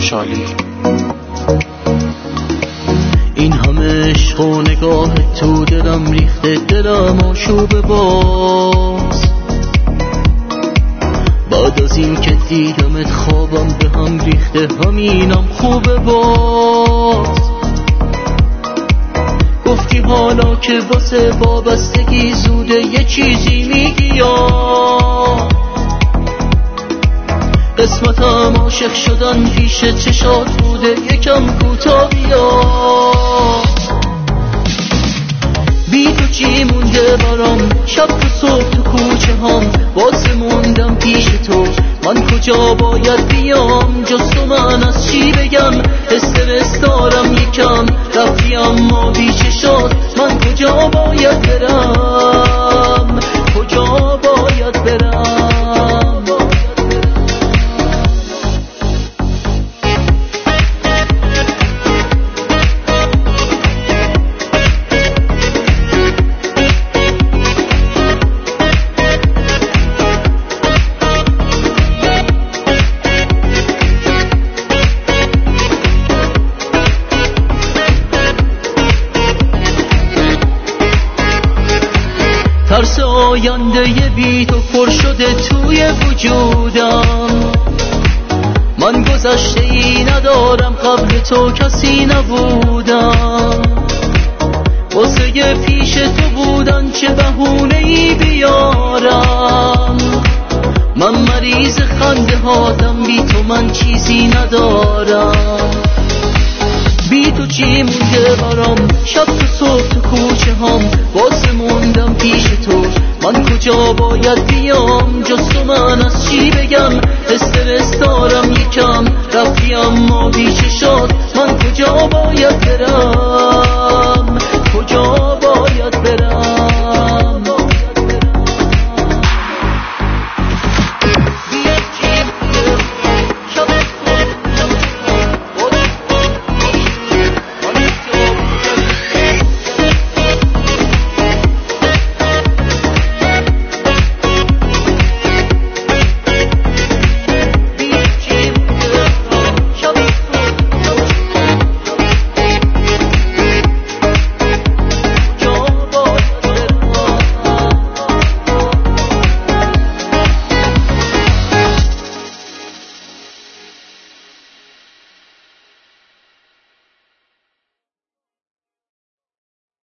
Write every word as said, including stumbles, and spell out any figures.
خوشحالی. این همه عشق و نگاه تو دلم ریخته، دلم آشوب باز. بعد از این که دیدمت خوابم به هم ریخته، همینم خوبه باز. گفتی حالا که واسه وابستگی زوده یه چیزی میگی یا قسمتم عاشق شدن پیش چشات بوده، یکم کوتاه بیا. بی تو چی مونده برام، شب تو صبح تو کوچه هم واسه موندم پیش تو. من کجا باید بیام جز تو، من از چی بگم؟ استرس دارم یکم، رفتی اما بی چشات. من کجا باید برم، کجا باید برم؟ ترس آینده بی تو پر شده توی وجودم. من گذشته ای ندارم، قبل تو کسی نبودم. واسه پیش تو بودن چه بهونه ای بیارم؟ من مریض خنده هاتم، بی تو من چیزی ندارم. بی تو چی مونده برام، شب تو صبح تو کوچه هم واسه موندم پیش تو. من کجا باید بیام جز تو، من از چی بگم؟ استرس دارم یکم، رفتی اما بی چشات. من کجا باید برم؟